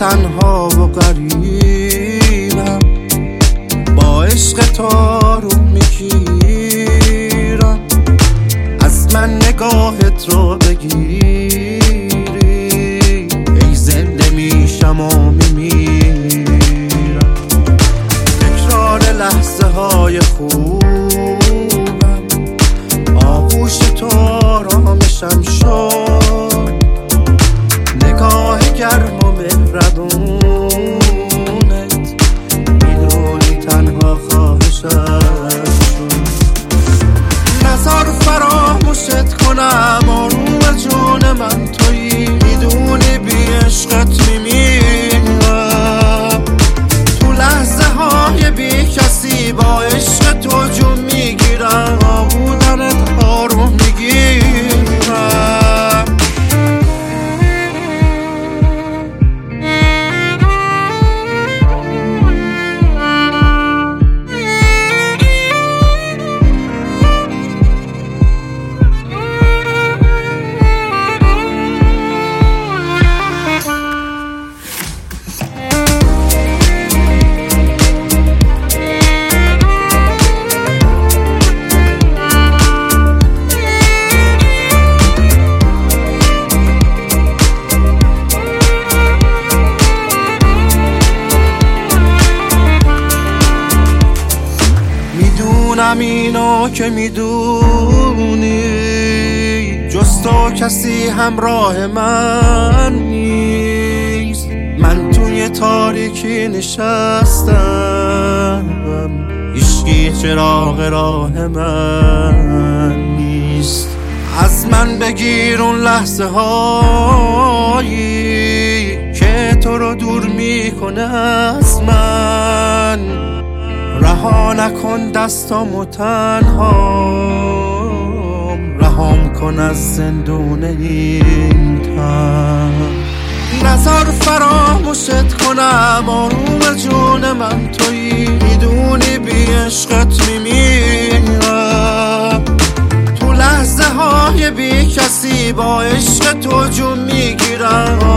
تنها و غریبم، با عشق تو رو میگیرم. از من نگاهت رو بگیری ای زنده میشم و میمیرم. تکرار لحظه های خوبم، آغوش تو آرامشم شد. نگاه گرم و مهربونت میدونی تنها خواهشم شد. نذار فراموشت کنم آروم جون من تویی، میدونی بی عشقت میمیرم. تو لحظه های بی کسی با عشق تو جون میگیرم، آبودنت ها رو میگیرم. میدونم اینو که میدونی، جز تو کسی همراه من نیست. من توی تاریکی نشستم، هیچکی چراغ راه من نیست. از من بگیر اون لحظه هایی که تو رو دور میکنه از من. رها نکن دستامو تنهام، رهام کن از زندون این تن. نذار فراموشت کنم آروم جون من تویی، میدونی بی عشقت میمیرم. تو لحظه های بی کسی با عشق تو جون میگیرم،